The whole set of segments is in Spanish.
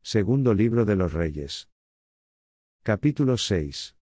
Segundo libro de los Reyes. Capítulo 6.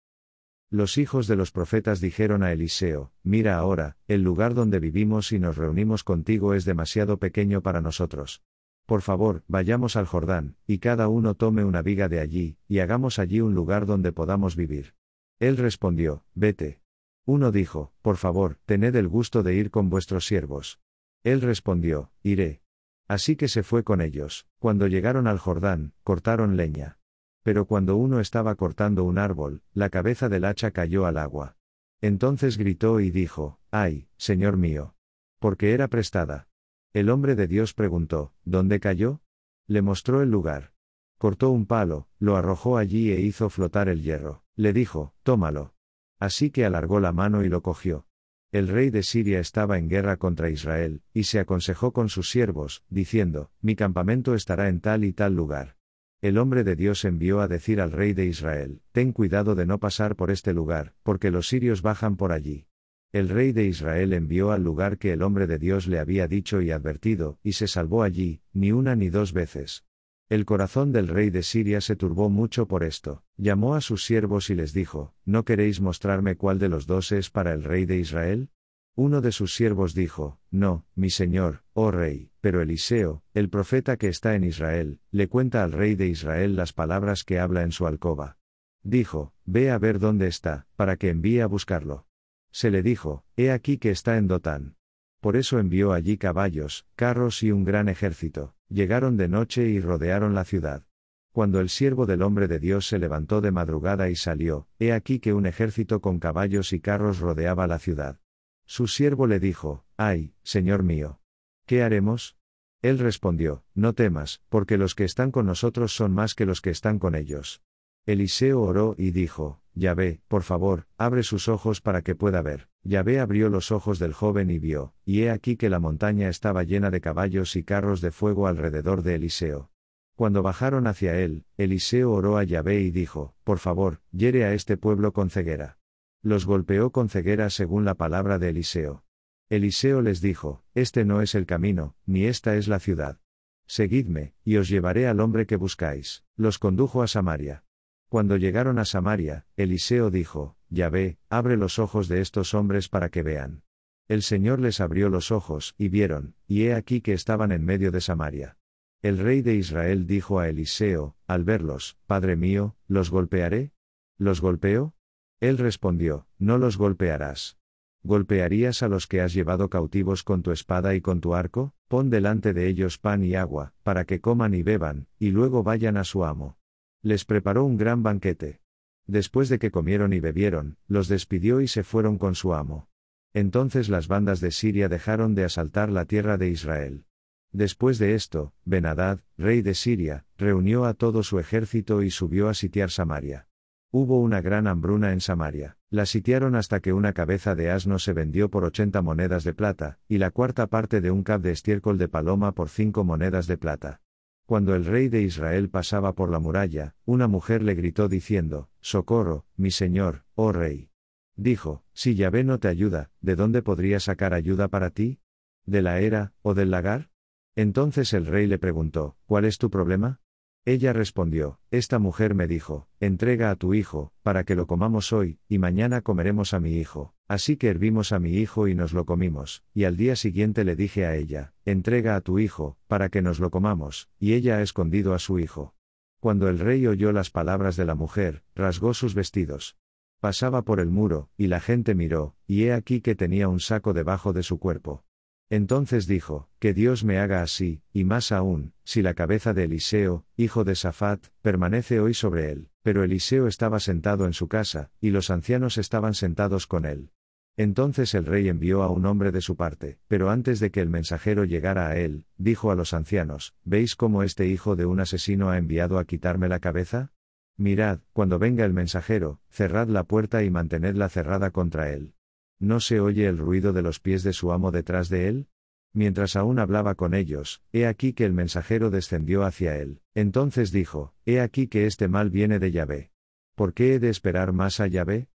Los hijos de los profetas dijeron a Eliseo: Mira ahora, el lugar donde vivimos y nos reunimos contigo es demasiado pequeño para nosotros. Por favor, vayamos al Jordán, y cada uno tome una viga de allí, y hagamos allí un lugar donde podamos vivir. Él respondió: Vete. Uno dijo: Por favor, tened el gusto de ir con vuestros siervos. Él respondió: Iré. Así que se fue con ellos. Cuando llegaron al Jordán, cortaron leña. Pero cuando uno estaba cortando un árbol, la cabeza del hacha cayó al agua. Entonces gritó y dijo: ¡Ay, Señor mío! Porque era prestada. El hombre de Dios preguntó: ¿Dónde cayó? Le mostró el lugar. Cortó un palo, lo arrojó allí e hizo flotar el hierro. Le dijo: Tómalo. Así que alargó la mano y lo cogió. El rey de Siria estaba en guerra contra Israel, y se aconsejó con sus siervos, diciendo: Mi campamento estará en tal y tal lugar. El hombre de Dios envió a decir al rey de Israel: Ten cuidado de no pasar por este lugar, porque los sirios bajan por allí. El rey de Israel envió al lugar que el hombre de Dios le había dicho y advertido, y se salvó allí, ni una ni dos veces. El corazón del rey de Siria se turbó mucho por esto. Llamó a sus siervos y les dijo: ¿No queréis mostrarme cuál de los dos es para el rey de Israel? Uno de sus siervos dijo: No, mi señor, oh rey. Pero Eliseo, el profeta que está en Israel, le cuenta al rey de Israel las palabras que habla en su alcoba. Dijo: Ve a ver dónde está, para que envíe a buscarlo. Se le dijo: He aquí que está en Dotán. Por eso envió allí caballos, carros y un gran ejército. Llegaron de noche y rodearon la ciudad. Cuando el siervo del hombre de Dios se levantó de madrugada y salió, he aquí que un ejército con caballos y carros rodeaba la ciudad. Su siervo le dijo: Ay, señor mío, ¿qué haremos? Él respondió: No temas, porque los que están con nosotros son más que los que están con ellos. Eliseo oró y dijo: Yahvé, por favor, abre sus ojos para que pueda ver. Yahvé abrió los ojos del joven y vio, y he aquí que la montaña estaba llena de caballos y carros de fuego alrededor de Eliseo. Cuando bajaron hacia él, Eliseo oró a Yahvé y dijo: Por favor, hiere a este pueblo con ceguera. Los golpeó con ceguera según la palabra de Eliseo. Eliseo les dijo: Este no es el camino, ni esta es la ciudad. Seguidme, y os llevaré al hombre que buscáis. Los condujo a Samaria. Cuando llegaron a Samaria, Eliseo dijo: Yahvé, abre los ojos de estos hombres para que vean. El Señor les abrió los ojos, y vieron, y he aquí que estaban en medio de Samaria. El rey de Israel dijo a Eliseo, al verlos: Padre mío, ¿los golpearé? ¿Los golpeo? Él respondió: No los golpearás. ¿Golpearías a los que has llevado cautivos con tu espada y con tu arco? Pon delante de ellos pan y agua, para que coman y beban, y luego vayan a su amo. Les preparó un gran banquete. Después de que comieron y bebieron, los despidió y se fueron con su amo. Entonces las bandas de Siria dejaron de asaltar la tierra de Israel. Después de esto, Ben-Hadad, rey de Siria, reunió a todo su ejército y subió a sitiar Samaria. Hubo una gran hambruna en Samaria. La sitiaron hasta que una cabeza de asno se vendió por 80 monedas de plata, y la cuarta parte de un cab de estiércol de paloma por 5 monedas de plata. Cuando el rey de Israel pasaba por la muralla, una mujer le gritó diciendo: Socorro, mi señor, oh rey. Dijo: Si Yahvé no te ayuda, ¿de dónde podría sacar ayuda para ti? ¿De la era, o del lagar? Entonces el rey le preguntó: ¿Cuál es tu problema? Ella respondió: Esta mujer me dijo: Entrega a tu hijo, para que lo comamos hoy, y mañana comeremos a mi hijo. Así que hervimos a mi hijo y nos lo comimos, y al día siguiente le dije a ella: Entrega a tu hijo, para que nos lo comamos, y ella ha escondido a su hijo. Cuando el rey oyó las palabras de la mujer, rasgó sus vestidos. Pasaba por el muro, y la gente miró, y he aquí que tenía un saco debajo de su cuerpo. Entonces dijo: Que Dios me haga así, y más aún, si la cabeza de Eliseo, hijo de Safat, permanece hoy sobre él. Pero Eliseo estaba sentado en su casa, y los ancianos estaban sentados con él. Entonces el rey envió a un hombre de su parte, pero antes de que el mensajero llegara a él, dijo a los ancianos: ¿Veis cómo este hijo de un asesino ha enviado a quitarme la cabeza? Mirad, cuando venga el mensajero, cerrad la puerta y mantenedla cerrada contra él. ¿No se oye el ruido de los pies de su amo detrás de él? Mientras aún hablaba con ellos, he aquí que el mensajero descendió hacia él. Entonces dijo: He aquí que este mal viene de Yahvé. ¿Por qué he de esperar más a Yahvé?